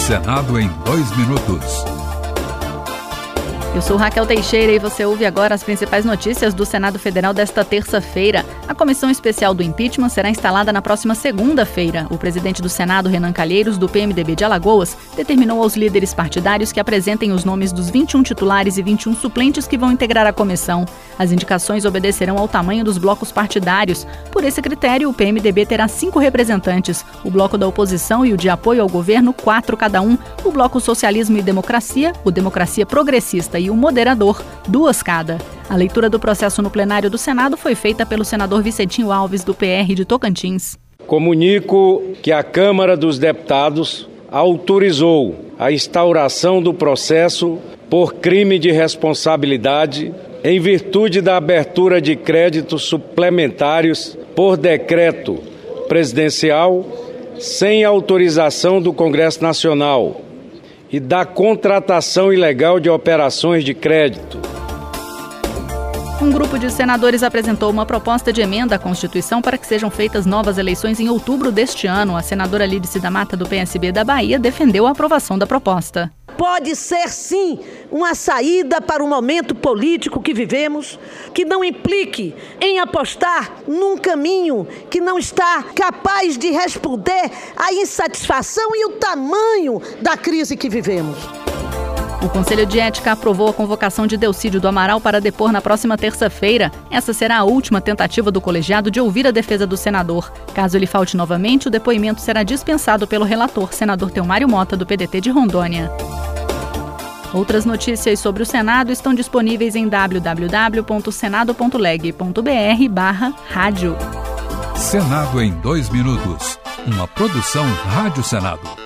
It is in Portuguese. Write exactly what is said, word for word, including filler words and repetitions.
Senado em dois minutos. Eu sou Raquel Teixeira e você ouve agora as principais notícias do Senado Federal desta terça-feira. A comissão especial do impeachment será instalada na próxima segunda-feira. O presidente do Senado, Renan Calheiros, do P M D B de Alagoas, determinou aos líderes partidários que apresentem os nomes dos vinte e um titulares e vinte e um suplentes que vão integrar a comissão. As indicações obedecerão ao tamanho dos blocos partidários. Por esse critério, o P M D B terá cinco representantes. O bloco da oposição e o de apoio ao governo, quatro cada um. O bloco Socialismo e Democracia, o Democracia Progressista e o Moderador, duas cada. A leitura do processo no plenário do Senado foi feita pelo senador Vicentinho Alves, do P R de Tocantins. Comunico que a Câmara dos Deputados autorizou a instauração do processo por crime de responsabilidade em virtude da abertura de créditos suplementares por decreto presidencial sem autorização do Congresso Nacional e da contratação ilegal de operações de crédito. Um grupo de senadores apresentou uma proposta de emenda à Constituição para que sejam feitas novas eleições em outubro deste ano. A senadora Lídice da Mata, do P S B da Bahia, defendeu a aprovação da proposta. Pode ser, sim, uma saída para o momento político que vivemos, que não implique em apostar num caminho que não está capaz de responder à insatisfação e o tamanho da crise que vivemos. O Conselho de Ética aprovou a convocação de Delcídio do Amaral para depor na próxima terça-feira. Essa será a última tentativa do colegiado de ouvir a defesa do senador. Caso ele falte novamente, o depoimento será dispensado pelo relator, senador Teomário Mota, do P D T de Rondônia. Outras notícias sobre o Senado estão disponíveis em w w w ponto senado ponto leg ponto b r barra rádio. Senado em dois minutos. Uma produção Rádio Senado.